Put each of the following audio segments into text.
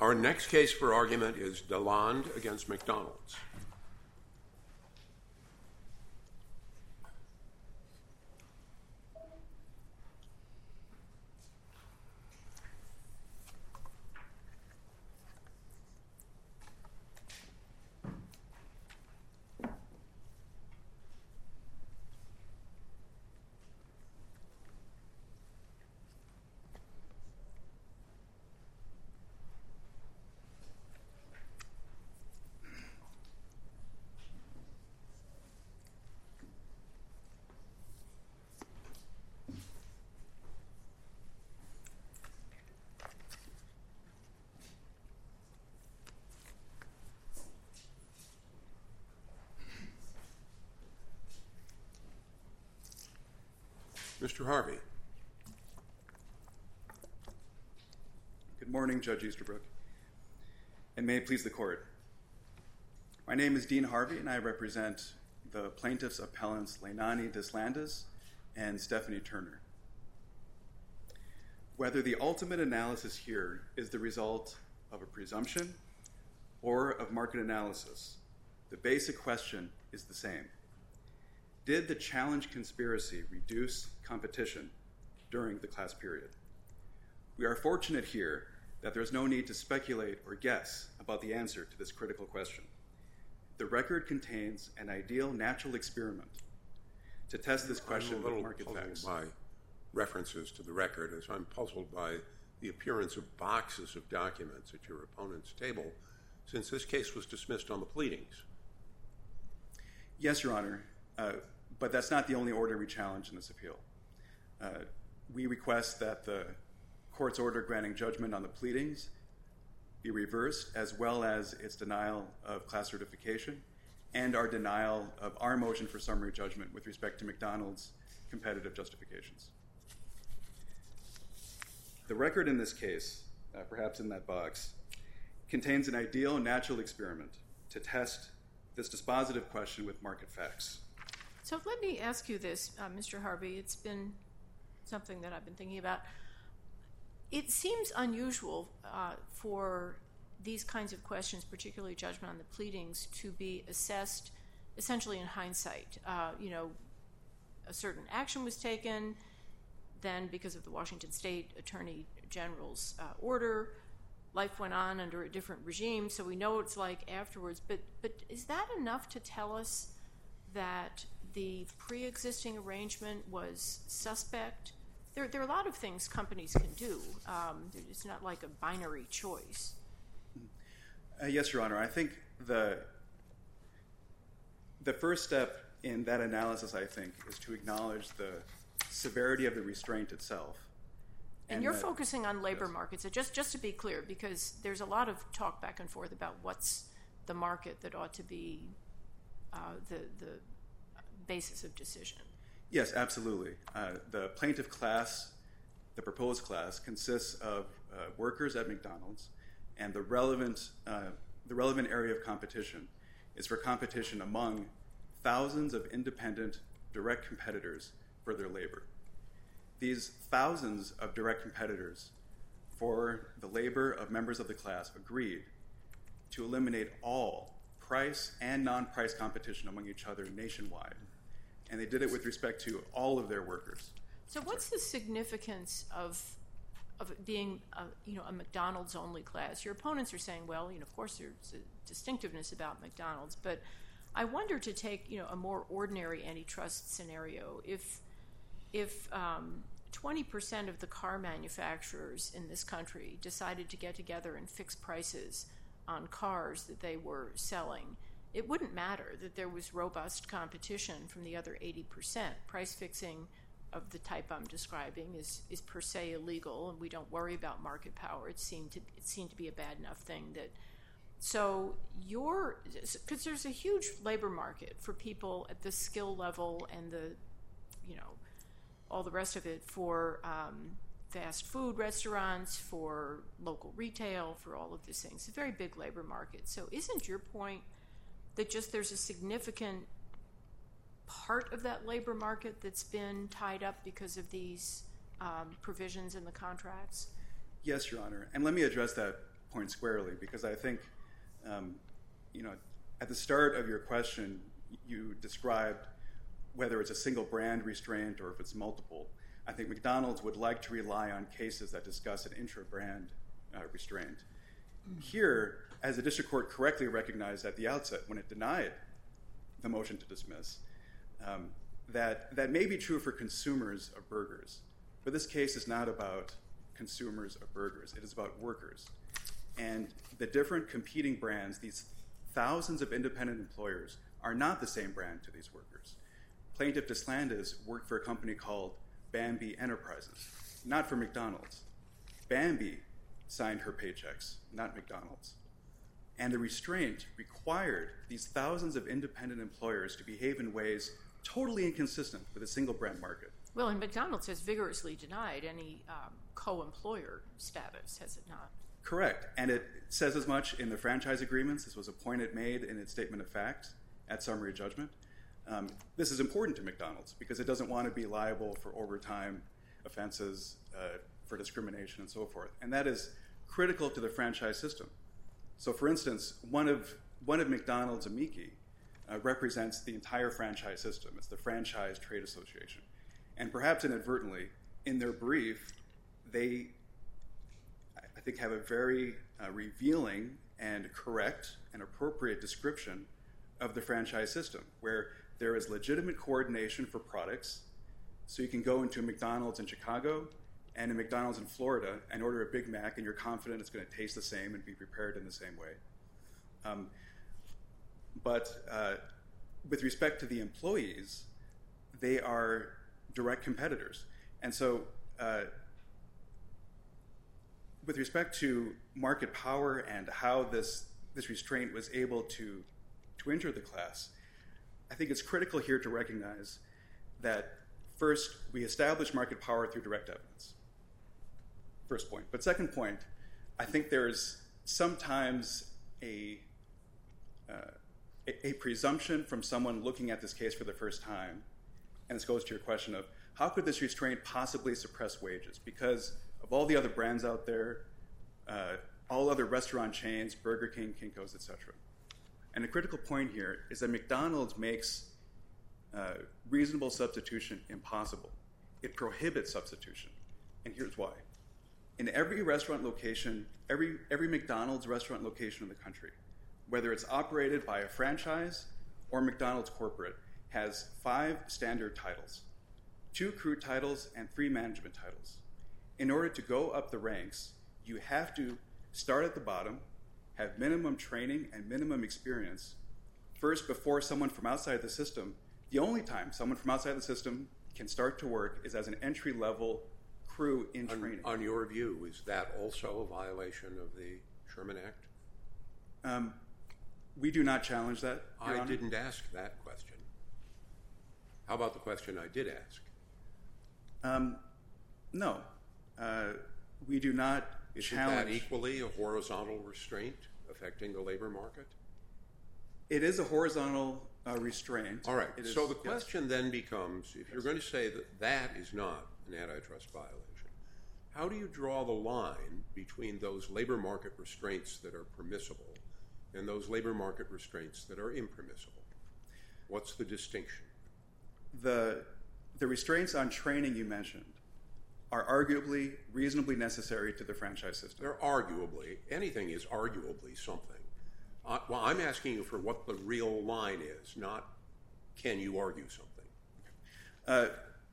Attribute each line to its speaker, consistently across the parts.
Speaker 1: Our next case for argument is Deland against McDonald's. Mr. Harvey.
Speaker 2: Good morning, Judge Easterbrook, and may it please the court. My name is Dean Harvey, and I represent the plaintiffs' appellants Leilani Deslandes and Stephanie Turner. Whether the ultimate analysis here is the result of a presumption or of market analysis, the basic question is the same. Did the challenge conspiracy reduce competition during the class period? We are fortunate here that there's no need to speculate or guess about the answer to this critical question. The record contains an ideal natural experiment to test this question with market facts.
Speaker 1: I'm a little puzzled by references to the record, as I'm puzzled by the appearance of boxes of documents at your opponent's table, since this case was dismissed on the pleadings.
Speaker 2: Yes, Your Honor. But that's not the only order we challenge in this appeal. We request that the court's order granting judgment on the pleadings be reversed, as well as its denial of class certification and our denial of our motion for summary judgment with respect to McDonald's competitive justifications. The record in this case, perhaps in that box, contains an ideal natural experiment to test this dispositive question with market facts.
Speaker 3: So let me ask you this, Mr. Harvey. It's been something that I've been thinking about. It seems unusual for these kinds of questions, particularly judgment on the pleadings, to be assessed essentially in hindsight. A certain action was taken, then because of the Washington State Attorney General's order, life went on under a different regime, so we know what it's like afterwards. But is that enough to tell us that the pre-existing arrangement was suspect? There are a lot of things companies can do. It's not like a binary choice.
Speaker 2: Yes, Your Honor. I think the first step in that analysis, I think, is to acknowledge the severity of the restraint itself.
Speaker 3: And you're focusing on labor markets. So just to be clear, because there's a lot of talk back and forth about what's the market that ought to be the basis of decision.
Speaker 2: Yes, absolutely. The plaintiff class, the proposed class, consists of workers at McDonald's, and the relevant area of competition is for competition among thousands of independent direct competitors for their labor. These thousands of direct competitors for the labor of members of the class agreed to eliminate all price and non-price competition among each other nationwide. And they did it with respect to all of their workers.
Speaker 3: So what's the significance of being a McDonald's only class? Your opponents are saying, well, of course there's a distinctiveness about McDonald's, but I wonder, to take a more ordinary antitrust scenario, if 20% of the car manufacturers in this country decided to get together and fix prices on cars that they were selling, it wouldn't matter that there was robust competition from the other 80%. Price fixing of the type I'm describing is per se illegal, and we don't worry about market power. It seemed to be a bad enough thing that. So because there's a huge labor market for people at the skill level and the, all the rest of it, for fast food restaurants, for local retail, for all of these things. It's a very big labor market. So isn't your point that just there's a significant part of that labor market that's been tied up because of these provisions in the contracts?
Speaker 2: Yes, Your Honor. And let me address that point squarely, because I think, at the start of your question, you described whether it's a single brand restraint or if it's multiple. I think McDonald's would like to rely on cases that discuss an intra-brand restraint. Here, as the district court correctly recognized at the outset when it denied the motion to dismiss, that may be true for consumers of burgers, but this case is not about consumers of burgers. It is about workers. And the different competing brands, these thousands of independent employers, are not the same brand to these workers. Plaintiff Deslandes worked for a company called Bambi Enterprises, not for McDonald's. Bambi signed her paychecks, not McDonald's. And the restraint required these thousands of independent employers to behave in ways totally inconsistent with a single brand market.
Speaker 3: Well, and McDonald's has vigorously denied any co-employer status, has it not?
Speaker 2: Correct. And it says as much in the franchise agreements. This was a point it made in its statement of fact at summary judgment. This is important to McDonald's because it doesn't want to be liable for overtime offenses, for discrimination, and so forth. And that is critical to the franchise system. So, for instance, one of McDonald's amici represents the entire franchise system. It's the Franchise Trade Association. And perhaps inadvertently, in their brief, they, I think, have a very revealing and correct and appropriate description of the franchise system, where there is legitimate coordination for products. So you can go into a McDonald's in Chicago and a McDonald's in Florida and order a Big Mac, and you're confident it's going to taste the same and be prepared in the same way. But with respect to the employees, they are direct competitors. And so with respect to market power and how this restraint was able to enter the class, I think it's critical here to recognize that, first, we establish market power through direct evidence. First point. But second point, I think there's sometimes a presumption from someone looking at this case for the first time, and this goes to your question of how could this restraint possibly suppress wages? Because of all the other brands out there, all other restaurant chains, Burger King, Kinko's, etc. And the critical point here is that McDonald's makes reasonable substitution impossible. It prohibits substitution, and here's why. In every restaurant location, every McDonald's restaurant location in the country, whether it's operated by a franchise or McDonald's corporate, has 5 standard titles, 2 crew titles and 3 management titles. In order to go up the ranks, you have to start at the bottom, have minimum training and minimum experience. First, before someone from outside the system, the only time someone from outside the system can start to work is as an entry-level crew in training.
Speaker 1: On your view, is that also a violation of the Sherman Act?
Speaker 2: We do not challenge that, Your Honor.
Speaker 1: I didn't ask that question. How about the question I did ask?
Speaker 2: No. We do not challenge.
Speaker 1: Isn't that equally a horizontal restraint affecting the labor market?
Speaker 2: It is a horizontal restraint.
Speaker 1: All right. So the question then becomes, if you're going to say that that is not an antitrust violation, how do you draw the line between those labor market restraints that are permissible and those labor market restraints that are impermissible? What's the distinction? The restraints on training you mentioned are arguably reasonably necessary to the franchise system. They're arguably. Anything is arguably something. Well, I'm asking you for what the real line is, not can you argue something.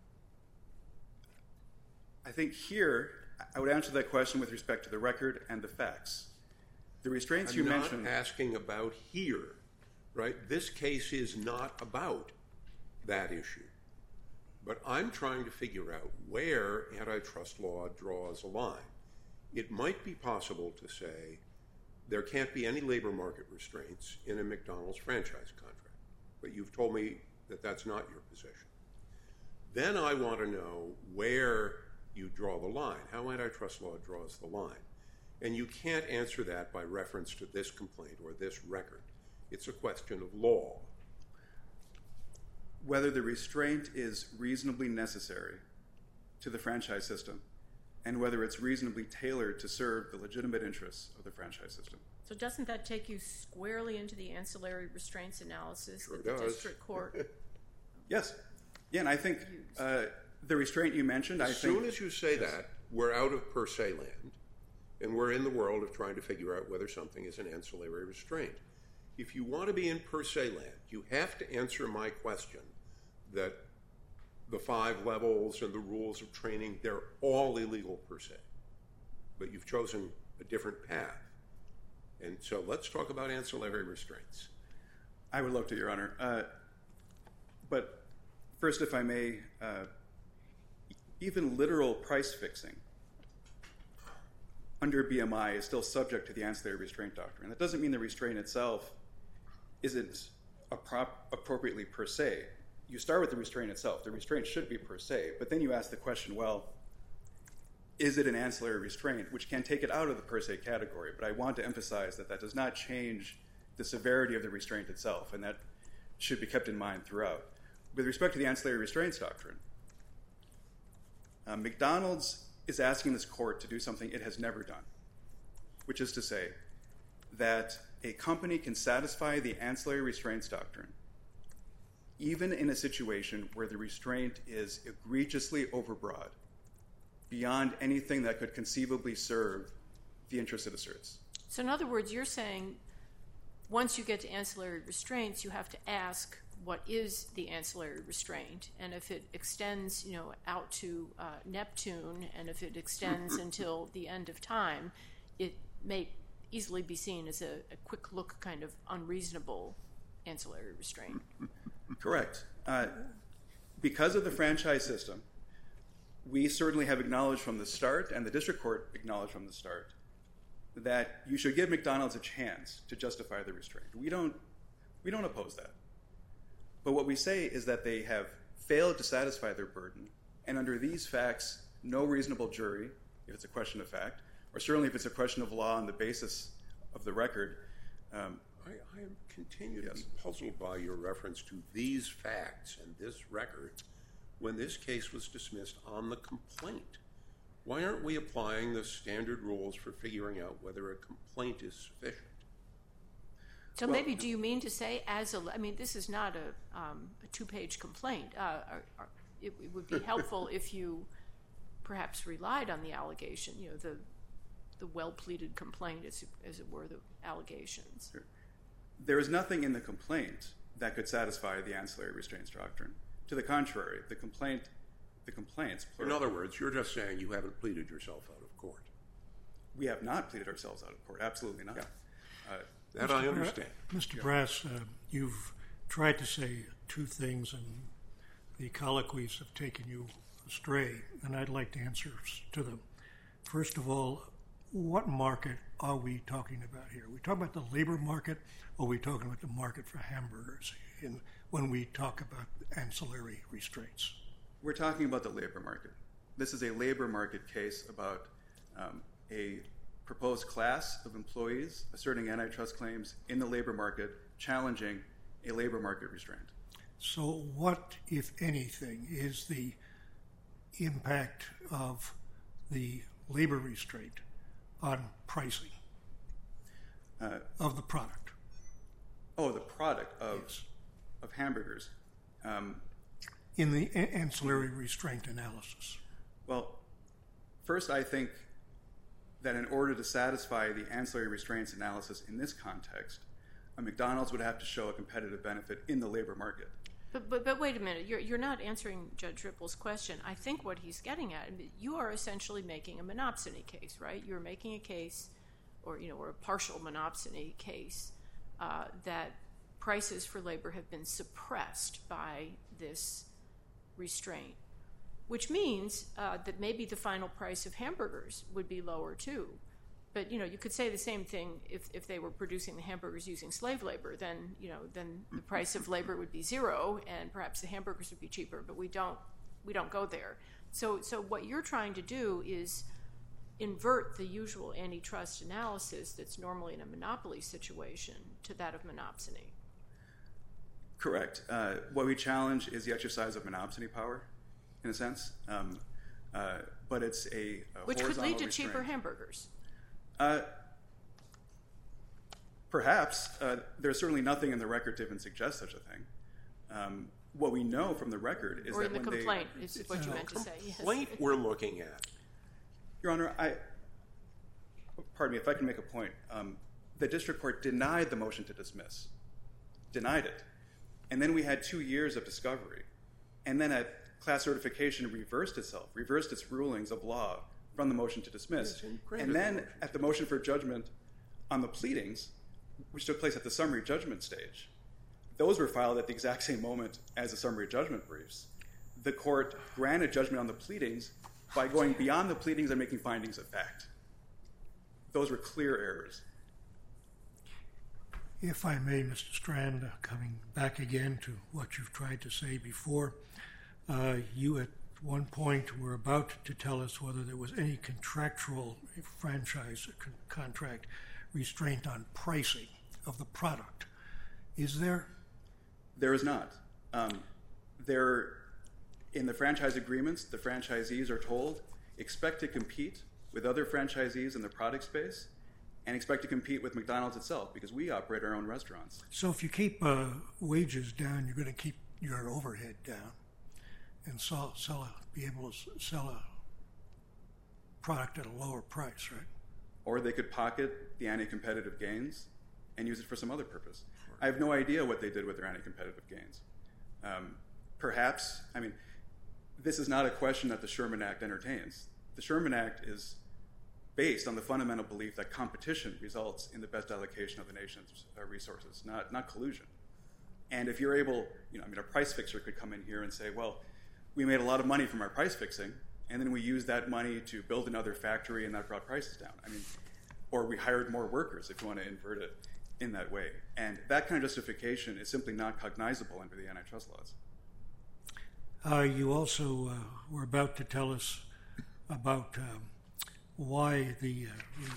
Speaker 2: I think here I would answer that question with respect to the record and the facts. The restraints you mentioned.
Speaker 1: I'm not asking about here, right? This case is not about that issue. But I'm trying to figure out where antitrust law draws a line. It might be possible to say there can't be any labor market restraints in a McDonald's franchise contract. But you've told me that that's not your position. Then I want to know where you draw the line, how antitrust law draws the line. And you can't answer that by reference to this complaint or this record. It's a question of law.
Speaker 2: Whether the restraint is reasonably necessary to the franchise system and whether it's reasonably tailored to serve the legitimate interests of the franchise system.
Speaker 3: So doesn't that take you squarely into the ancillary restraints analysis
Speaker 1: Sure
Speaker 3: that the
Speaker 1: does.
Speaker 3: district court?
Speaker 2: Yes. Yeah, and I think the restraint you mentioned,
Speaker 1: As soon as you say that, we're out of per se land, and we're in the world of trying to figure out whether something is an ancillary restraint. If you want to be in per se land, you have to answer my question that the 5 levels and the rules of training, they're all illegal per se. But you've chosen a different path. And so let's talk about ancillary restraints.
Speaker 2: I would love to, Your Honor. But first, if I may, even literal price fixing under BMI is still subject to the ancillary restraint doctrine. That doesn't mean the restraint itself isn't appropriately per se. You start with the restraint itself. The restraint should be per se, but then you ask the question, well, is it an ancillary restraint, which can take it out of the per se category? But I want to emphasize that that does not change the severity of the restraint itself, and that should be kept in mind throughout. With respect to the ancillary restraints doctrine, McDonald's is asking this court to do something it has never done, which is to say that a company can satisfy the ancillary restraints doctrine even in a situation where the restraint is egregiously overbroad, beyond anything that could conceivably serve the interest it asserts.
Speaker 3: So in other words, you're saying once you get to ancillary restraints, you have to ask what is the ancillary restraint, and if it extends, out to Neptune, and if it extends until the end of time, it may easily be seen as a quick look kind of unreasonable ancillary restraint.
Speaker 2: Correct. Because of the franchise system, we certainly have acknowledged from the start, and the district court acknowledged from the start, that you should give McDonald's a chance to justify the restraint. We don't oppose that. But what we say is that they have failed to satisfy their burden, and under these facts, no reasonable jury, if it's a question of fact, or certainly if it's a question of law on the basis of the record.
Speaker 1: I continue to be puzzled by your reference to these facts and this record when this case was dismissed on the complaint. Why aren't we applying the standard rules for figuring out whether a complaint is sufficient?
Speaker 3: So maybe do you mean to say this is not a 2-page complaint. It would be helpful if you perhaps relied on the allegation, the well-pleaded complaint, as it were, the allegations.
Speaker 2: Sure. There is nothing in the complaint that could satisfy the ancillary restraints doctrine. To the contrary, the complaints, plural.
Speaker 1: In other words, you're just saying you haven't pleaded yourself out of court.
Speaker 2: We have not pleaded ourselves out of court. Absolutely not.
Speaker 1: Yeah. That I understand.
Speaker 4: Mr. Brass, you've tried to say 2 things, and the colloquies have taken you astray, and I'd like to answer to them. First of all, what market are we talking about here? Are we talking about the labor market, or are we talking about the market for hamburgers when we talk about ancillary restraints?
Speaker 2: We're talking about the labor market. This is a labor market case about a proposed class of employees asserting antitrust claims in the labor market, challenging a labor market restraint.
Speaker 4: So what, if anything, is the impact of the labor restraint on pricing of the product?
Speaker 2: Oh, the product of hamburgers.
Speaker 4: In the ancillary restraint analysis.
Speaker 2: Well, first I think that in order to satisfy the ancillary restraints analysis in this context, a McDonald's would have to show a competitive benefit in the labor market.
Speaker 3: But wait a minute, you're not answering Judge Ripple's question. I think what he's getting at, you are essentially making a monopsony case, right? You're making a case, or a partial monopsony case, that prices for labor have been suppressed by this restraint, which means that maybe the final price of hamburgers would be lower too. But you could say the same thing if they were producing the hamburgers using slave labor. Then the price of labor would be 0, and perhaps the hamburgers would be cheaper. But we don't go there. So what you're trying to do is invert the usual antitrust analysis that's normally in a monopoly situation to that of monopsony.
Speaker 2: Correct. What we challenge is the exercise of monopsony power, in a sense. but it's a
Speaker 3: which could lead to
Speaker 2: restraint.
Speaker 3: cheaper hamburgers.
Speaker 2: Perhaps. There's certainly nothing in the record to even suggest such a thing. What we know from the record is
Speaker 3: or
Speaker 2: that
Speaker 3: in the complaint is what you meant to say.
Speaker 1: The complaint we're looking at.
Speaker 2: Your Honor, pardon me if I can make a point. The district court denied the motion to dismiss. Denied it. And then we had 2 years of discovery. And then at class certification reversed itself, reversed its rulings of law from the motion to dismiss. And then at the motion for judgment on the pleadings, which took place at the summary judgment stage, those were filed at the exact same moment as the summary judgment briefs. The court granted judgment on the pleadings by going beyond the pleadings and making findings of fact. Those were clear errors.
Speaker 4: If I may, Mr. Strand, coming back again to what you've tried to say before, you at one point were about to tell us whether there was any contractual franchise contract restraint on pricing of the product. Is there?
Speaker 2: There is not. In the franchise agreements, the franchisees are told, expect to compete with other franchisees in the product space and expect to compete with McDonald's itself because we operate our own restaurants.
Speaker 4: So if you keep wages down, you're going to keep your overhead down and be able to sell a product at a lower price, right?
Speaker 2: Or they could pocket the anti-competitive gains and use it for some other purpose. I have no idea what they did with their anti-competitive gains. Perhaps, this is not a question that the Sherman Act entertains. The Sherman Act is based on the fundamental belief that competition results in the best allocation of the nation's resources, not collusion. And if you're able, a price fixer could come in here and say, well, we made a lot of money from our price fixing, and then we used that money to build another factory and that brought prices down. Or we hired more workers, if you want to invert it in that way. And that kind of justification is simply not cognizable under the antitrust laws.
Speaker 4: You also were about to tell us about why the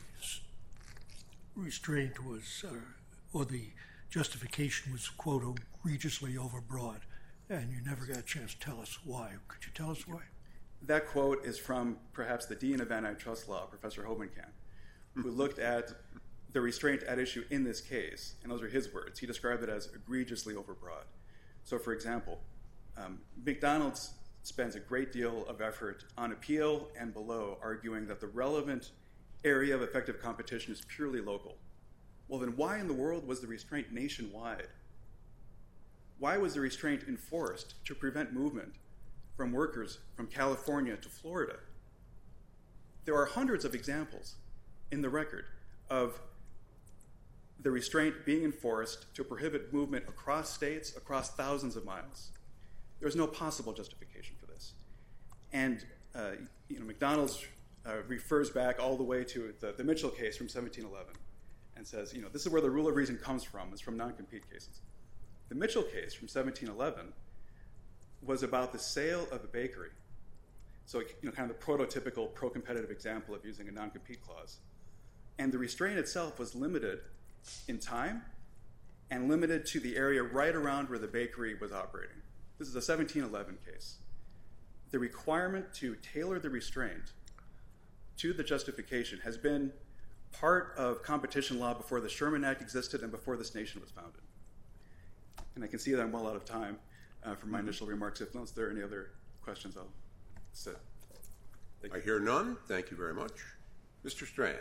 Speaker 4: restraint was, or the justification was, quote, egregiously overbroad, and you never got a chance to tell us why. Could you tell us why?
Speaker 2: That quote is from perhaps the Dean of Antitrust Law, Professor Hobenkamp, who looked at the restraint at issue in this case, and those are his words. He described it as egregiously overbroad. So, for example, McDonald's spends a great deal of effort on appeal and below arguing that the relevant area of effective competition is purely local. Well, then why in the world was the restraint nationwide? Why was the restraint enforced to prevent movement from workers from California to Florida? There are hundreds of examples in the record of the restraint being enforced to prohibit movement across states, across thousands of miles. There's no possible justification for this. And McDonald's refers back all the way to the Mitchell case from 1711 and says, this is where the rule of reason comes from. It's from non-compete cases. The Mitchell case from 1711 was about the sale of a bakery. So, kind of the prototypical pro-competitive example of using a non-compete clause. And the restraint itself was limited in time and limited to the area right around where the bakery was operating. This is a 1711 case. The requirement to tailor the restraint to the justification has been part of competition law before the Sherman Act existed and before this nation was founded. And I can see that I'm well out of time from my initial remarks. If there are any other questions, I'll sit.
Speaker 1: I hear none. Thank you very much. Mr. Strand.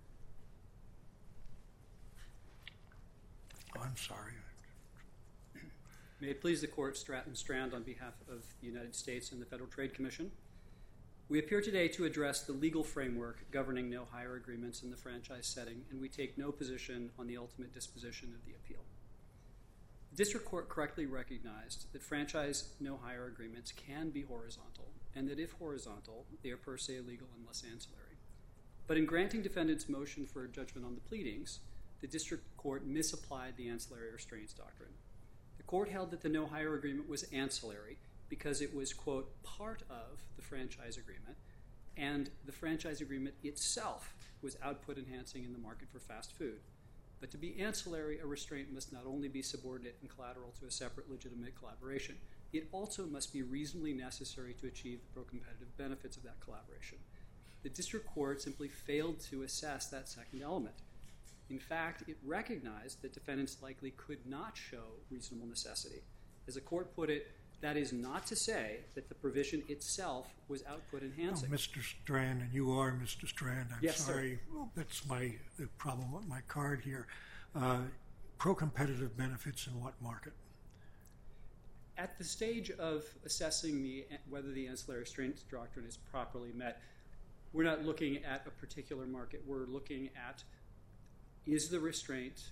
Speaker 4: Oh, I'm sorry.
Speaker 5: May it please the Court, Stratton Strand on behalf of the United States and the Federal Trade Commission. We appear today to address the legal framework governing no hire agreements in the franchise setting, and we take no position on the ultimate disposition of the appeal. The District Court correctly recognized that franchise no hire agreements can be horizontal, and that if horizontal, they are per se illegal unless ancillary. But in granting defendants' motion for judgment on the pleadings, the District Court misapplied the ancillary restraints doctrine. The Court held that the no hire agreement was ancillary because it was, quote, part of the franchise agreement, and the franchise agreement itself was output enhancing in the market for fast food. But to be ancillary, a restraint must not only be subordinate and collateral to a separate legitimate collaboration, it also must be reasonably necessary to achieve the pro-competitive benefits of that collaboration. The district court simply failed to assess that second element. In fact, it recognized that defendants likely could not show reasonable necessity. As the court put it, that is not to say that the provision itself was output enhancing.
Speaker 4: Oh, Mr. Strand, and you are Mr. Strand. I'm
Speaker 5: Yes,
Speaker 4: sorry. Well, that's the problem with my card here. Pro-competitive benefits in what market?
Speaker 5: At the stage of assessing whether the ancillary restraints doctrine is properly met, we're not looking at a particular market. We're looking at, is the restraint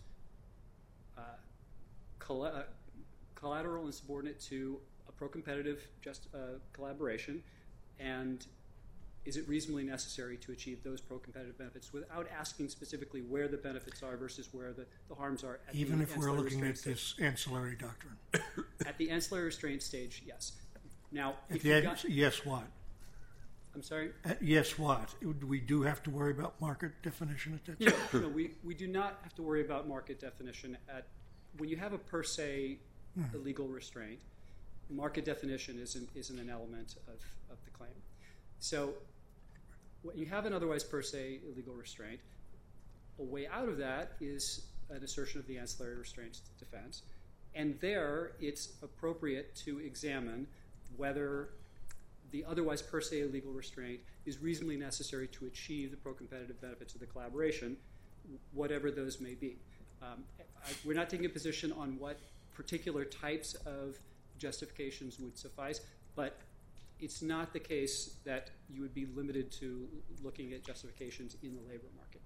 Speaker 5: collateral and subordinate to a pro-competitive collaboration, and is it reasonably necessary to achieve those pro-competitive benefits without asking specifically where the benefits are versus where the harms are?
Speaker 4: Even if we're looking at this ancillary doctrine?
Speaker 5: At the ancillary restraint stage, yes. Now,
Speaker 4: yes, what?
Speaker 5: I'm sorry?
Speaker 4: Yes, what? We do have to worry about market definition at that time?
Speaker 5: No, we do not have to worry about market definition. When you have a per se illegal restraint, market definition isn't an element of the claim. So when you have an otherwise per se illegal restraint, a way out of that is an assertion of the ancillary restraints defense. And there, it's appropriate to examine whether the otherwise per se illegal restraint is reasonably necessary to achieve the pro-competitive benefits of the collaboration, whatever those may be. We're not taking a position on what particular types of justifications would suffice, but it's not the case that you would be limited to looking at justifications in the labor market.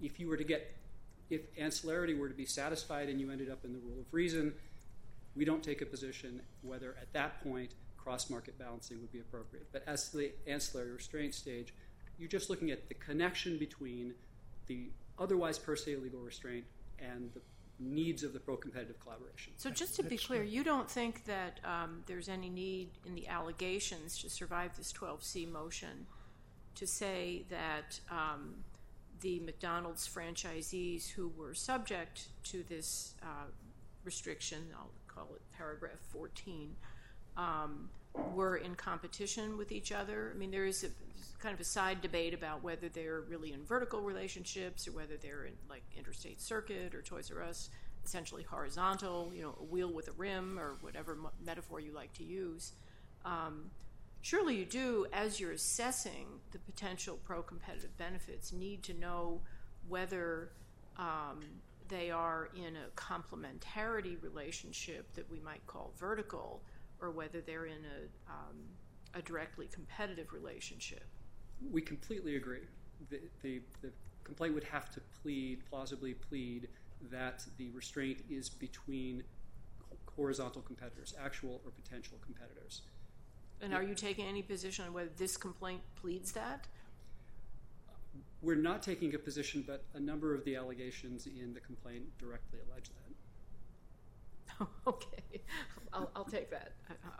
Speaker 5: If ancillarity were to be satisfied and you ended up in the rule of reason, we don't take a position whether at that point cross-market balancing would be appropriate. But as to the ancillary restraint stage, you're just looking at the connection between the otherwise per se illegal restraint and the needs of the pro-competitive collaboration.
Speaker 3: So just to be clear, you don't think that there's any need in the allegations to survive this 12C motion to say that the McDonald's franchisees who were subject to this restriction, I'll call it paragraph 14, were in competition with each other? I mean, there is kind of a side debate about whether they're really in vertical relationships or whether they're in like Interstate Circuit or Toys R Us, essentially horizontal, a wheel with a rim or whatever metaphor you like to use. Surely you do, as you're assessing the potential pro-competitive benefits, need to know whether they are in a complementarity relationship that we might call vertical, or whether they're in a directly competitive relationship.
Speaker 5: We completely agree. The complaint would have to plausibly plead that the restraint is between horizontal competitors, actual or potential competitors.
Speaker 3: And are you taking any position on whether this complaint pleads that?
Speaker 5: We're not taking a position, but a number of the allegations in the complaint directly allege that.
Speaker 3: Okay, I'll take that.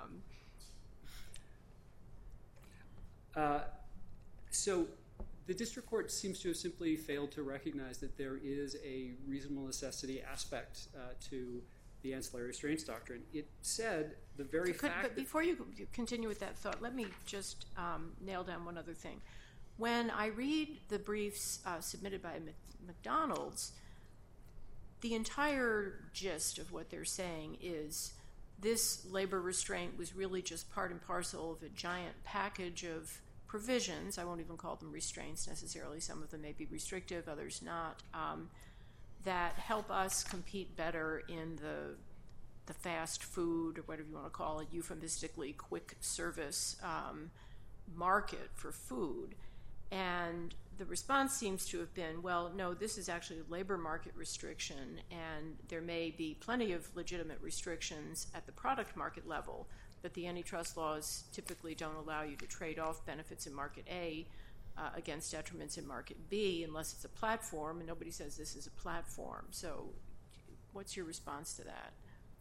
Speaker 5: So the district court seems to have simply failed to recognize that there is a reasonable necessity aspect to the ancillary restraints doctrine. It said the very fact
Speaker 3: But before you continue with that thought, let me just nail down one other thing. When I read the briefs submitted by McDonald's, the entire gist of what they're saying is this labor restraint was really just part and parcel of a giant package of provisions. I won't even call them restraints necessarily. Some of them may be restrictive, others not, that help us compete better in the fast food, or whatever you want to call it, euphemistically quick service market for food. And the response seems to have been, well, no, this is actually a labor market restriction, and there may be plenty of legitimate restrictions at the product market level, but the antitrust laws typically don't allow you to trade off benefits in market A against detriments in market B unless it's a platform, and nobody says this is a platform. So what's your response to that?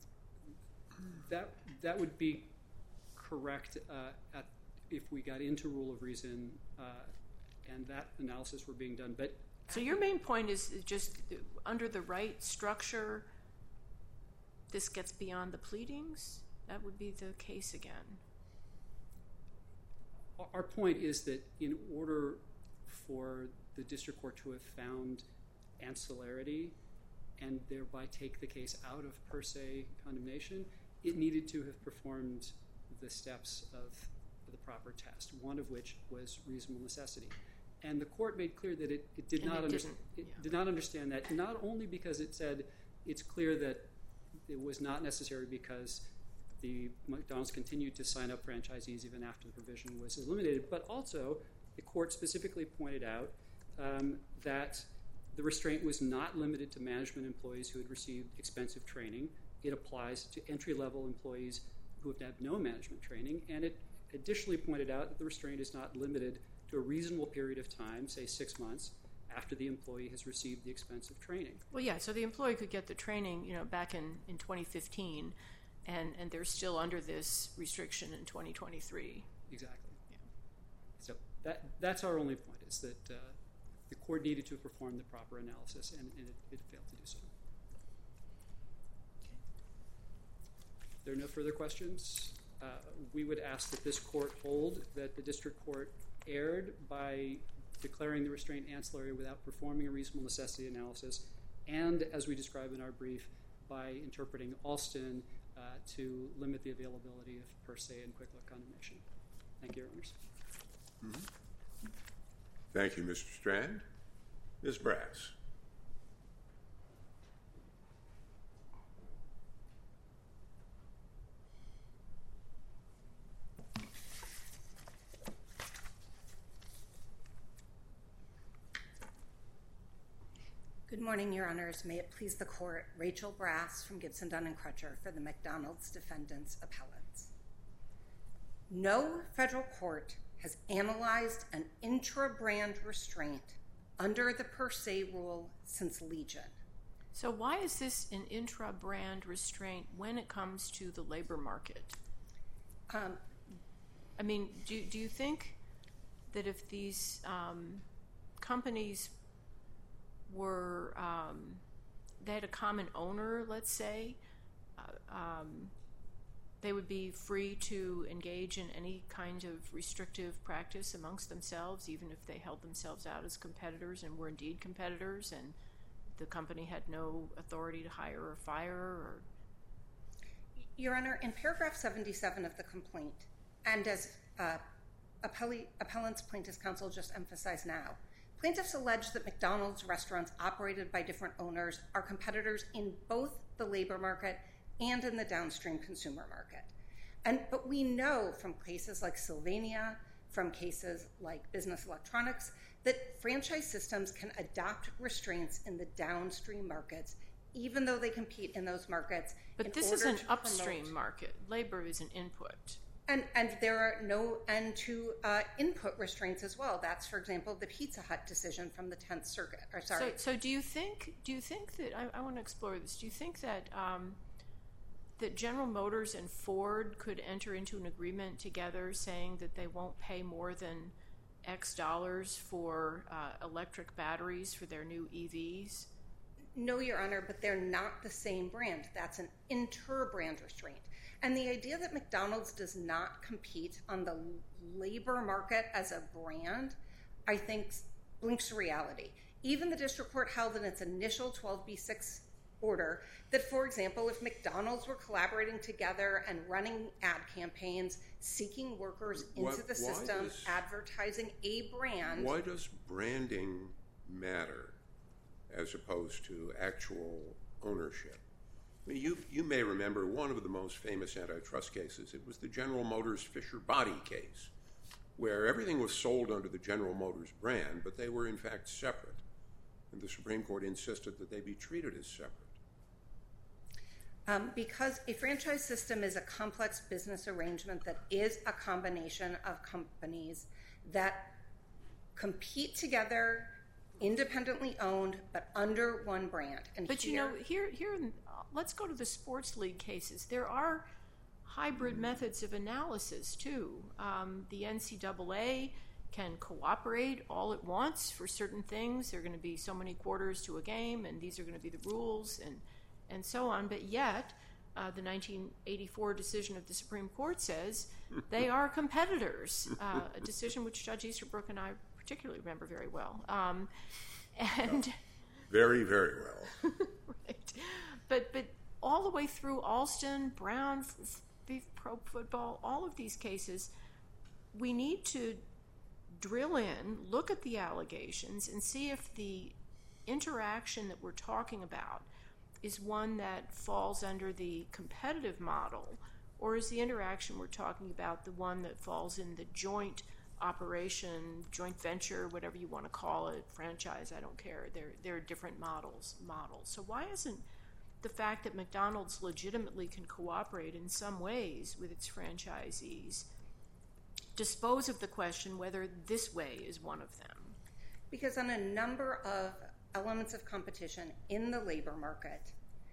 Speaker 5: that would be correct if we got into rule of reason and that analysis were being done. But
Speaker 3: so your main point is just under the right structure, this gets beyond the pleadings? that would be the case again.
Speaker 5: Our point is that in order for the district court to have found ancillarity and thereby take the case out of per se condemnation, it needed to have performed the steps of the proper test, one of which was reasonable necessity. And the court made clear that it did not understand that, not only because it said it's clear that it was not necessary because the McDonald's continued to sign up franchisees even after the provision was eliminated, but also the court specifically pointed out that the restraint was not limited to management employees who had received expensive training. It applies to entry-level employees who have had no management training, and it additionally pointed out that the restraint is not limited to a reasonable period of time, say 6 months, after the employee has received the expensive training.
Speaker 3: Well, yeah, so the employee could get the training, back in 2015, and they're still under this restriction in 2023.
Speaker 5: Exactly. Yeah. So that's our only point, is that the court needed to perform the proper analysis, and it failed to do so. If there are no further questions, we would ask that this court hold that the district court erred by declaring the restraint ancillary without performing a reasonable necessity analysis, and, as we describe in our brief, by interpreting Alston to limit the availability of per se and quick look condemnation. Thank you, Your Honors.
Speaker 1: Mm-hmm. Thank you, Mr. Strand. Ms. Brass.
Speaker 6: Good morning, Your Honors. May it please the Court, Rachel Brass from Gibson, Dunn & Crutcher for the McDonald's defendants' appellants. No federal court has analyzed an intra-brand restraint under the per se rule since Legion.
Speaker 3: So why is this an intra-brand restraint when it comes to the labor market? Do you think that if these companies were, they had a common owner, let's say, they would be free to engage in any kind of restrictive practice amongst themselves, even if they held themselves out as competitors and were indeed competitors, and the company had no authority to hire or fire? Or...
Speaker 6: Your Honor, in paragraph 77 of the complaint, and as appellant's plaintiff's counsel just emphasized now, plaintiffs allege that McDonald's restaurants operated by different owners are competitors in both the labor market and in the downstream consumer market. But we know from cases like Sylvania, from cases like Business Electronics, that franchise systems can adopt restraints in the downstream markets, even though they compete in those markets.
Speaker 3: But this is an upstream market. Labor is an input.
Speaker 6: And there are no end to input restraints as well. That's, for example, the Pizza Hut decision from the 10th Circuit.
Speaker 3: So do you think that, I want to explore this, do you think that that General Motors and Ford could enter into an agreement together saying that they won't pay more than X dollars for electric batteries for their new EVs?
Speaker 6: No, Your Honor, but they're not the same brand. That's an inter-brand restraint. And the idea that McDonald's does not compete on the labor market as a brand, I think, blinks reality. Even the district court held in its initial 12b6 order that, for example, if McDonald's were collaborating together and running ad campaigns, seeking workers into the system, advertising a brand...
Speaker 1: Why does branding matter as opposed to actual ownership? I mean, you may remember one of the most famous antitrust cases. It was the General Motors Fisher Body case, where everything was sold under the General Motors brand, but they were in fact separate. And the Supreme Court insisted that they be treated as separate.
Speaker 6: Because a franchise system is a complex business arrangement that is a combination of companies that compete together, independently owned, but under one brand.
Speaker 3: But here, let's go to the sports league cases. There are hybrid methods of analysis, too. The NCAA can cooperate all at once for certain things. There are going to be so many quarters to a game, and these are going to be the rules, and so on. But yet, the 1984 decision of the Supreme Court says they are competitors, a decision which Judge Easterbrook and I particularly remember very well. And
Speaker 1: very, very well.
Speaker 3: Right. But all the way through Alston, Brown, Pro Football, all of these cases, we need to drill in, look at the allegations, and see if the interaction that we're talking about is one that falls under the competitive model, or is the interaction we're talking about the one that falls in the joint operation, joint venture, whatever you want to call it, franchise, I don't care. There are different models. So why isn't the fact that McDonald's legitimately can cooperate in some ways with its franchisees dispose of the question whether this way is one of them?
Speaker 6: Because on a number of elements of competition in the labor market,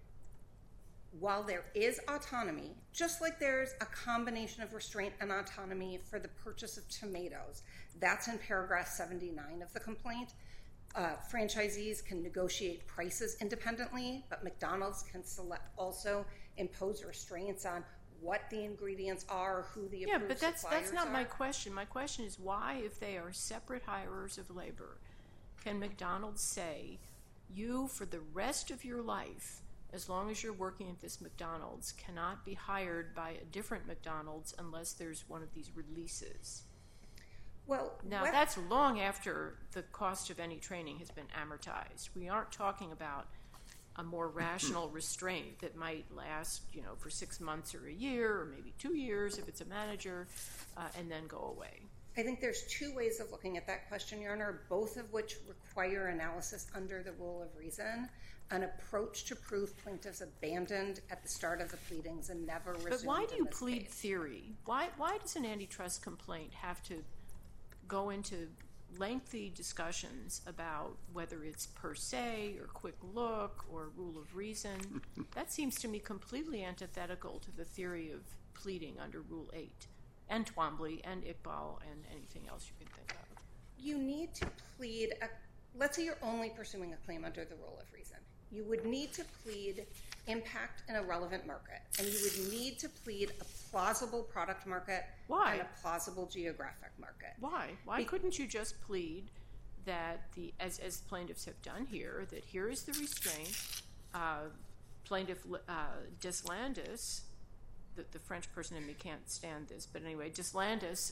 Speaker 6: while there is autonomy, just like there's a combination of restraint and autonomy for the purchase of tomatoes, that's in paragraph 79 of the complaint. Franchisees can negotiate prices independently, but McDonald's can also impose restraints on what the ingredients are, who the approved suppliers are.
Speaker 3: Yeah, but that's not my question. My question is why, if they are separate hirers of labor, can McDonald's say, you, for the rest of your life, as long as you're working at this McDonald's, cannot be hired by a different McDonald's unless there's one of these releases?
Speaker 6: Well,
Speaker 3: now, that's long after the cost of any training has been amortized. We aren't talking about a more rational restraint that might last, for 6 months or a year or maybe 2 years if it's a manager, and then go away.
Speaker 6: I think there's two ways of looking at that question, Your Honor, both of which require analysis under the rule of reason. An approach to proof plaintiffs abandoned at the start of the pleadings and never resumed.
Speaker 3: But why do you plead
Speaker 6: case.
Speaker 3: Theory? Why does an antitrust complaint have to go into lengthy discussions about whether it's per se or quick look or rule of reason? That seems to me completely antithetical to the theory of pleading under Rule 8 and Twombly and Iqbal and anything else you can think of.
Speaker 6: You need to plead, let's say you're only pursuing a claim under the rule of reason. You would need to plead impact in a relevant market, and you would need to plead a plausible product market.
Speaker 3: Why?
Speaker 6: And a plausible geographic market.
Speaker 3: Why? Why couldn't you just plead that, as plaintiffs have done here, that here is the restraint, plaintiff Deslandis, the French person in me can't stand this, but anyway, Deslandis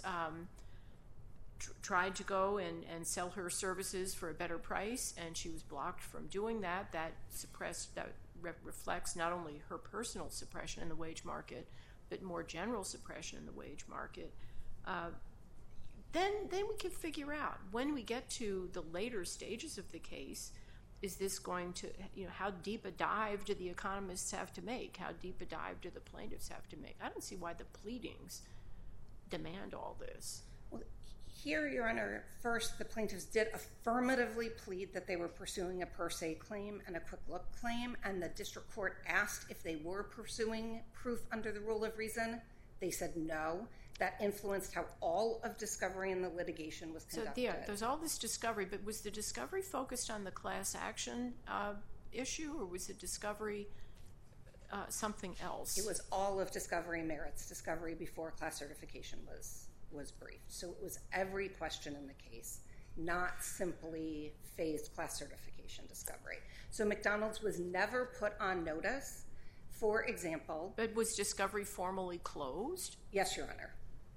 Speaker 3: tried to go and sell her services for a better price, and she was blocked from doing that. That reflects not only her personal suppression in the wage market, but more general suppression in the wage market. Then we can figure out, when we get to the later stages of the case, is this going to, how deep a dive do the economists have to make? How deep a dive do the plaintiffs have to make? I don't see why the pleadings demand all this.
Speaker 6: Well, here, Your Honor, first, the plaintiffs did affirmatively plead that they were pursuing a per se claim and a quick look claim, and the district court asked if they were pursuing proof under the rule of reason. They said no. That influenced how all of discovery in the litigation was conducted.
Speaker 3: So, yeah, there's all this discovery, but was the discovery focused on the class action issue, or was the discovery something else?
Speaker 6: It was all of discovery merits, discovery before class certification was briefed. So it was every question in the case, not simply phased class certification discovery. So McDonald's was never put on notice, for example.
Speaker 3: But was discovery formally closed?
Speaker 6: Yes, Your Honor.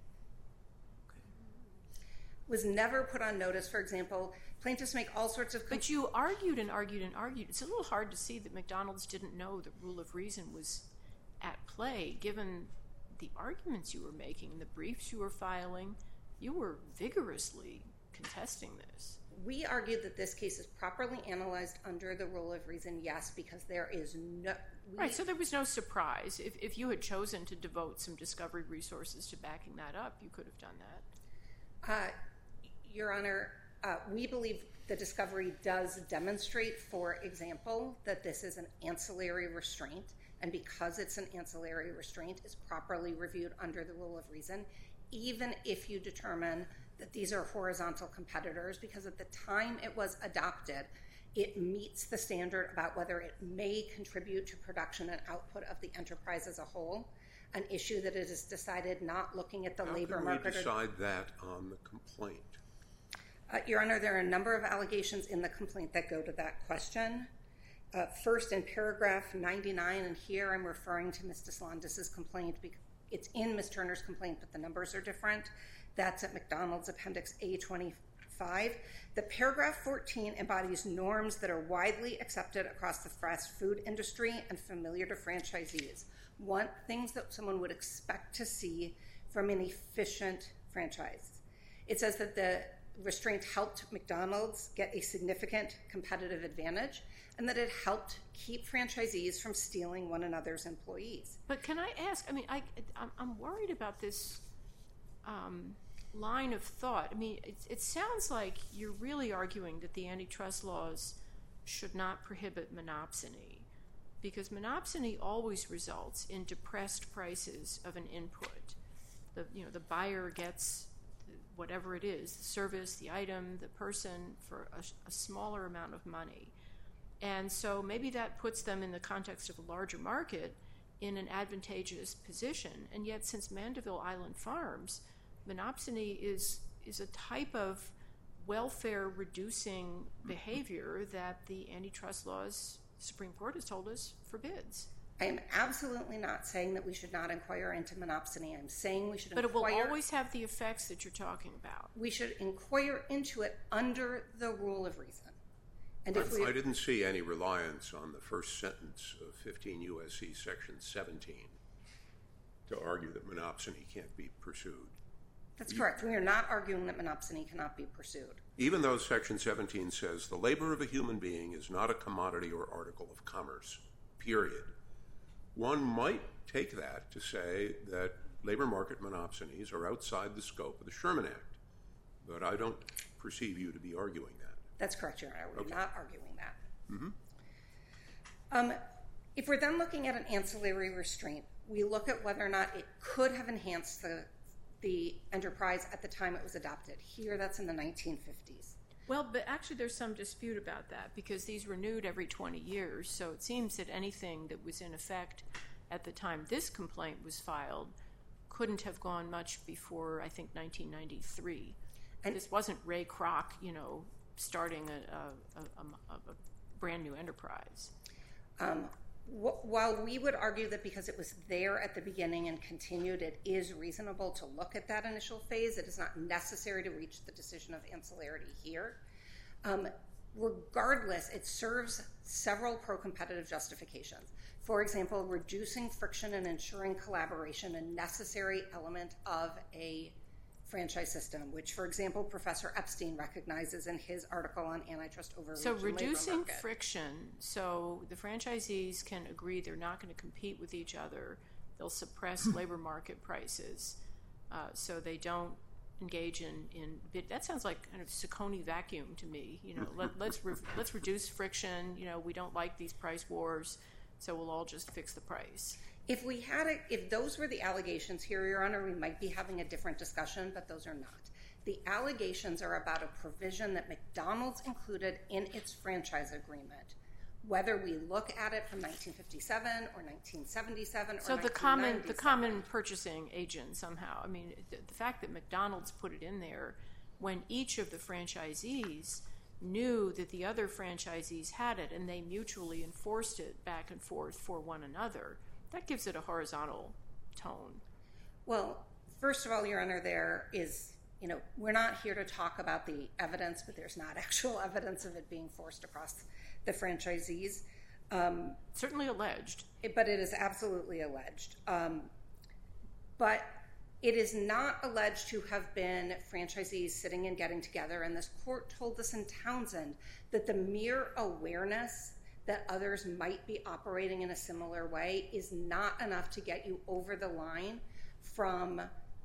Speaker 6: Was never put on notice, for example. Plaintiffs make all sorts of...
Speaker 3: But you argued and argued and argued. It's a little hard to see that McDonald's didn't know the rule of reason was at play, given the arguments you were making, the briefs you were filing. You were vigorously contesting this.
Speaker 6: We argued that this case is properly analyzed under the rule of reason, yes, because there is no...
Speaker 3: Right, so there was no surprise. If you had chosen to devote some discovery resources to backing that up, you could have done that.
Speaker 6: Your Honor, we believe the discovery does demonstrate, for example, that this is an ancillary restraint, and because it's an ancillary restraint, is properly reviewed under the rule of reason, even if you determine that these are horizontal competitors, because at the time it was adopted, it meets the standard about whether it may contribute to production and output of the enterprise as a whole, an issue that it is decided not looking at the labor market.
Speaker 1: How can we decide that on the complaint?
Speaker 6: Your Honor, there are a number of allegations in the complaint that go to that question. First, in paragraph 99, and here I'm referring to Ms. Deslandis' complaint. It's in Ms. Turner's complaint, but the numbers are different. That's at McDonald's Appendix A25. The paragraph 14 embodies norms that are widely accepted across the fast food industry and familiar to franchisees. Things that someone would expect to see from an efficient franchise. It says that the restraint helped McDonald's get a significant competitive advantage and that it helped keep franchisees from stealing one another's employees.
Speaker 3: But can I ask, I'm worried about this line of thought. It sounds like you're really arguing that the antitrust laws should not prohibit monopsony, because monopsony always results in depressed prices of an input. The buyer gets whatever it is, the service, the item, the person, for a smaller amount of money. And so maybe that puts them in the context of a larger market in an advantageous position. And yet, since Mandeville Island Farms, monopsony is a type of welfare-reducing behavior that the antitrust laws, Supreme Court has told us, forbids.
Speaker 6: I am absolutely not saying that we should not inquire into monopsony. I'm saying we should
Speaker 3: But
Speaker 6: inquire...
Speaker 3: it will always have the effects that you're talking about.
Speaker 6: We should inquire into it under the rule of reason. And
Speaker 1: I didn't see any reliance on the first sentence of 15 U.S.C. Section 17 to argue that monopsony can't be pursued.
Speaker 6: That's correct. We are not arguing that monopsony cannot be pursued.
Speaker 1: Even though Section 17 says the labor of a human being is not a commodity or article of commerce, period. One might take that to say that labor market monopsonies are outside the scope of the Sherman Act, but I don't perceive you to be arguing that.
Speaker 6: That's correct, Your Honor. We're not arguing that.
Speaker 1: Mm-hmm.
Speaker 6: If we're then looking at an ancillary restraint, we look at whether or not it could have enhanced the enterprise at the time it was adopted. Here, that's in the 1950s.
Speaker 3: Well, but actually there's some dispute about that because these renewed every 20 years, so it seems that anything that was in effect at the time this complaint was filed couldn't have gone much before, I think, 1993. And this wasn't Ray Kroc, starting a brand new enterprise.
Speaker 6: While we would argue that because it was there at the beginning and continued, it is reasonable to look at that initial phase, it is not necessary to reach the decision of ancillarity here. Regardless, it serves several pro-competitive justifications. For example, reducing friction and ensuring collaboration, a necessary element of a franchise system, which, for example, Professor Epstein recognizes in his article on antitrust overreach.
Speaker 3: So reducing friction, so the franchisees can agree they're not going to compete with each other. They'll suppress labor market prices, so they don't engage in bid. That sounds like kind of Saucony vacuum to me. Let's reduce friction. We don't like these price wars, so we'll all just fix the price.
Speaker 6: If those were the allegations here, Your Honor, we might be having a different discussion, but those are not. The allegations are about a provision that McDonald's included in its franchise agreement, whether we look at it from 1957 or 1977 or 1997.
Speaker 3: So the common purchasing agent somehow. The fact that McDonald's put it in there when each of the franchisees knew that the other franchisees had it and they mutually enforced it back and forth for one another, that gives it a horizontal tone.
Speaker 6: Well, first of all, Your Honor, there is, we're not here to talk about the evidence, but there's not actual evidence of it being forced across the franchisees.
Speaker 3: Certainly alleged.
Speaker 6: But it is absolutely alleged. But it is not alleged to have been franchisees sitting and getting together, and this court told us in Townsend that the mere awareness that others might be operating in a similar way is not enough to get you over the line from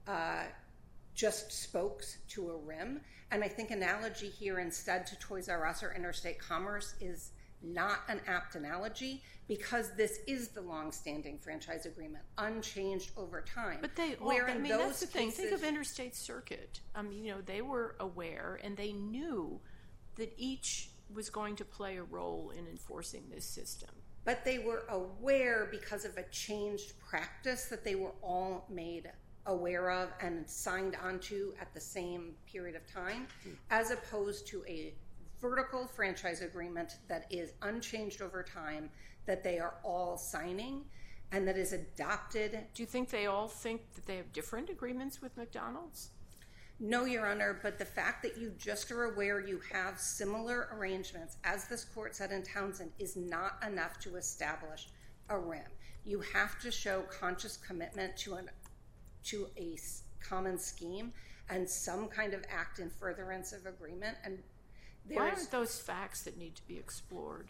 Speaker 6: just spokes to a rim. And I think analogy here instead to Toys R Us or interstate commerce is not an apt analogy because this is the long-standing franchise agreement, unchanged over time.
Speaker 3: But that's the thing. Think of Interstate Circuit. They were aware and they knew that each was going to play a role in enforcing this system.
Speaker 6: But they were aware because of a changed practice that they were all made aware of and signed onto at the same period of time, as opposed to a vertical franchise agreement that is unchanged over time, that they are all signing and that is adopted.
Speaker 3: Do you think they all think that they have different agreements with McDonald's?
Speaker 6: No, Your Honor, but the fact that you just are aware you have similar arrangements, as this court said in Townsend, is not enough to establish a RIM. You have to show conscious commitment to a common scheme and some kind of act in furtherance of agreement. And
Speaker 3: why aren't those facts that need to be explored?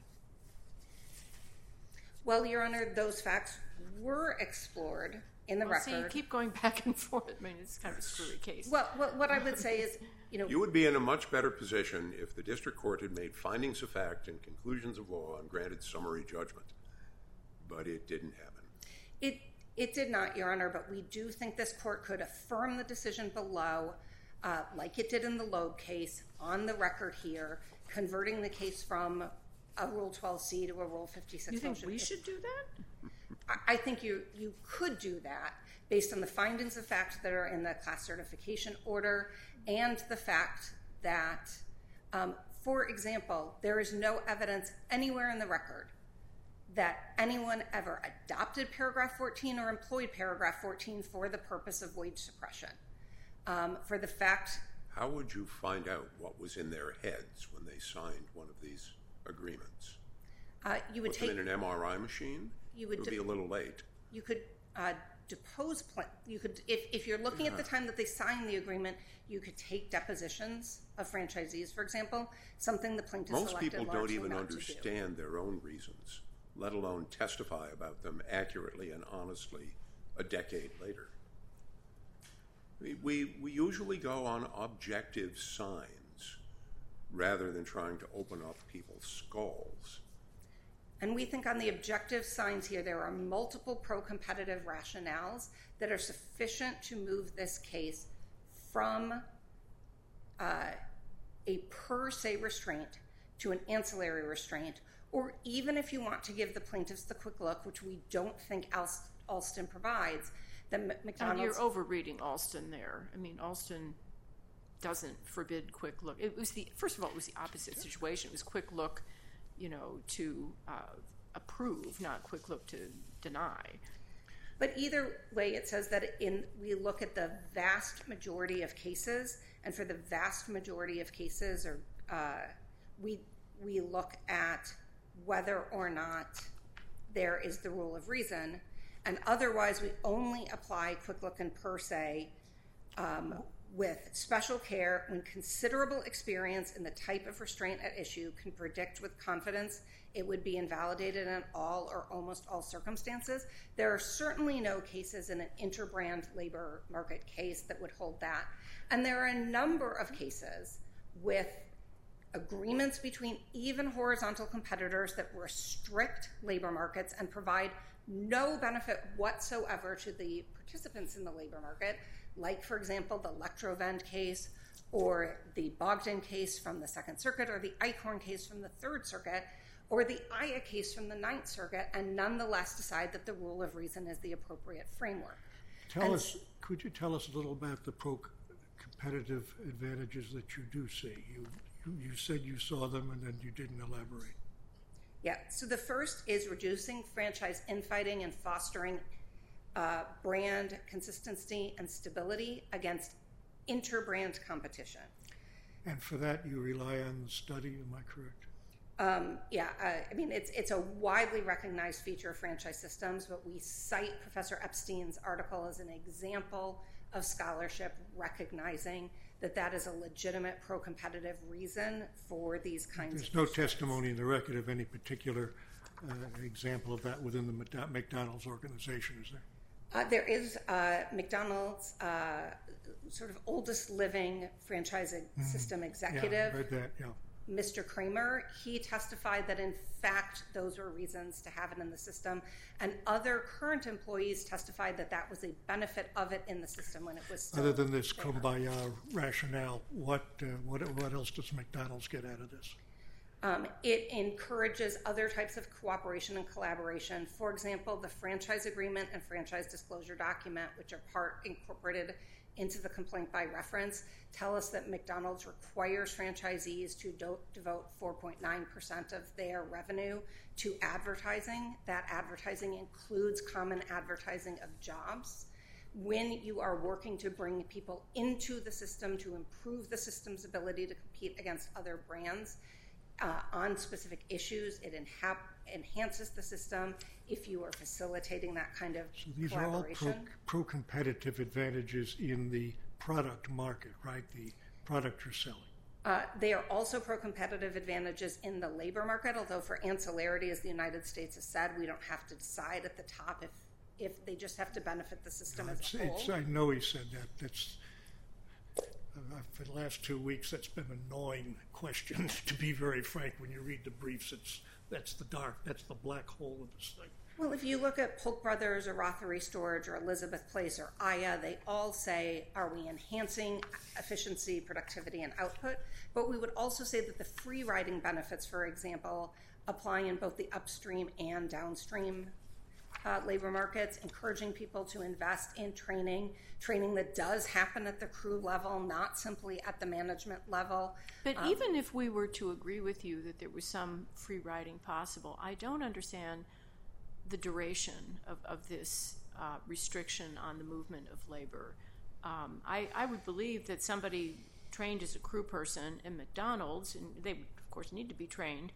Speaker 6: Well, Your Honor, those facts were explored in the record.
Speaker 3: See, you keep going back and forth. I mean, it's kind of a screwy case.
Speaker 6: Well, what I would say is,
Speaker 1: you would be in a much better position if the district court had made findings of fact and conclusions of law and granted summary judgment. But it didn't happen.
Speaker 6: It did not, Your Honor, but we do think this court could affirm the decision below, like it did in the Loeb case, on the record here, converting the case from a Rule 12c to a Rule 56 motion.
Speaker 3: You think we should do that?
Speaker 6: I think you could do that based on the findings of fact that are in the class certification order and the fact that, for example, there is no evidence anywhere in the record that anyone ever adopted paragraph 14 or employed paragraph 14 for the purpose of wage suppression. For the fact...
Speaker 1: How would you find out what was in their heads when they signed one of these agreements?
Speaker 6: You would
Speaker 1: put them in an MRI machine? It would be a little late.
Speaker 6: You could depose... If you're looking at the time that they signed the agreement, you could take depositions of franchisees, for example, something the plaintiff selected largely not to do.
Speaker 1: Most people don't even understand their own reasons, let alone testify about them accurately and honestly a decade later. We usually go on objective signs rather than trying to open up people's skulls.
Speaker 6: And we think on the objective signs here, there are multiple pro-competitive rationales that are sufficient to move this case from a per se restraint to an ancillary restraint, or even if you want to give the plaintiffs the quick look, which we don't think Alston provides, that McDonald's...
Speaker 3: You're over-reading Alston there. I mean, Alston doesn't forbid quick look. First of all, it was the opposite situation. It was quick look, to approve, not quick look to deny.
Speaker 6: But either way, it says that we look at the vast majority of cases, and for the vast majority of cases, we look at whether or not there is the rule of reason, and otherwise we only apply quick look and per se with special care when considerable experience in the type of restraint at issue can predict with confidence it would be invalidated in all or almost all circumstances. There are certainly no cases in an interbrand labor market case that would hold that. And there are a number of cases with agreements between even horizontal competitors that restrict labor markets and provide no benefit whatsoever to the participants in the labor market, like, for example, the Electrovend case or the Bogdan case from the Second Circuit or the Eichhorn case from the Third Circuit or the Aya case from the Ninth Circuit, and nonetheless decide that the rule of reason is the appropriate framework.
Speaker 4: Could you tell us a little about the pro-competitive advantages that you do see? You said you saw them and then you didn't elaborate.
Speaker 6: Yeah, so the first is reducing franchise infighting and fostering brand consistency and stability against interbrand competition.
Speaker 4: And for that, you rely on the study, am I correct?
Speaker 6: I mean, it's a widely recognized feature of franchise systems, but we cite Professor Epstein's article as an example of scholarship recognizing that is a legitimate pro-competitive reason for these kinds of...
Speaker 4: There's no testimony in the record of any particular example of that within the McDonald's organization, is there?
Speaker 6: There is McDonald's sort of oldest living franchise system executive.
Speaker 4: Yeah, I read that, yeah.
Speaker 6: Mr. Kramer, he testified that in fact those were reasons to have it in the system, and other current employees testified that was a benefit of it in the system when it was still
Speaker 4: Other than this
Speaker 6: there.
Speaker 4: kumbaya rationale, what else does McDonald's get out of this?
Speaker 6: It encourages other types of cooperation and collaboration. For example, the franchise agreement and franchise disclosure document, which are incorporated into the complaint by reference, tell us that McDonald's requires franchisees to devote 4.9% of their revenue to advertising. That advertising includes common advertising of jobs. When you are working to bring people into the system to improve the system's ability to compete against other brands on specific issues, it enhances the system if you are facilitating that kind of
Speaker 4: these
Speaker 6: collaboration.
Speaker 4: are all pro-competitive advantages in the product market, right? The product you're selling.
Speaker 6: They are also pro-competitive advantages in the labor market, although for ancillarity, as the United States has said, we don't have to decide at the top if they just have to benefit the system as a whole.
Speaker 4: I know he said that. That's for the last 2 weeks, that's been an annoying question, to be very frank. When you read the briefs, that's the black hole of this thing.
Speaker 6: Well, if you look at Polk Brothers or Rothery Storage or Elizabeth Place or Aya, they all say, are we enhancing efficiency, productivity, and output? But we would also say that the free riding benefits, for example, apply in both the upstream and downstream labor markets, encouraging people to invest in training that does happen at the crew level, not simply at the management level.
Speaker 3: But even if we were to agree with you that there was some free riding possible, I don't understand the duration of this restriction on the movement of labor. I would believe that somebody trained as a crew person in McDonald's, and they would, of course, need to be trained,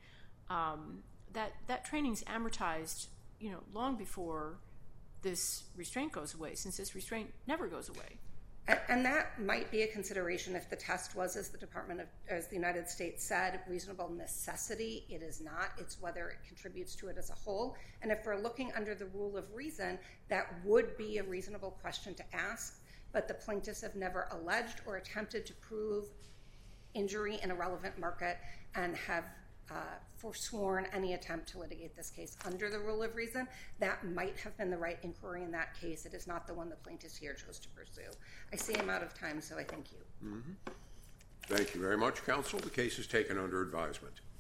Speaker 3: that training's amortized long before this restraint goes away, since this restraint never goes away.
Speaker 6: And that might be a consideration if the test was, as the United States said, reasonable necessity. It is not. It's whether it contributes to it as a whole. And if we're looking under the rule of reason, that would be a reasonable question to ask. But the plaintiffs have never alleged or attempted to prove injury in a relevant market and have forsworn any attempt to litigate this case under the rule of reason. That might have been the right inquiry in that case. It is not the one the plaintiffs here chose to pursue. I see I'm out of time, so I thank you.
Speaker 1: Thank you very much, counsel. The case is taken under advisement.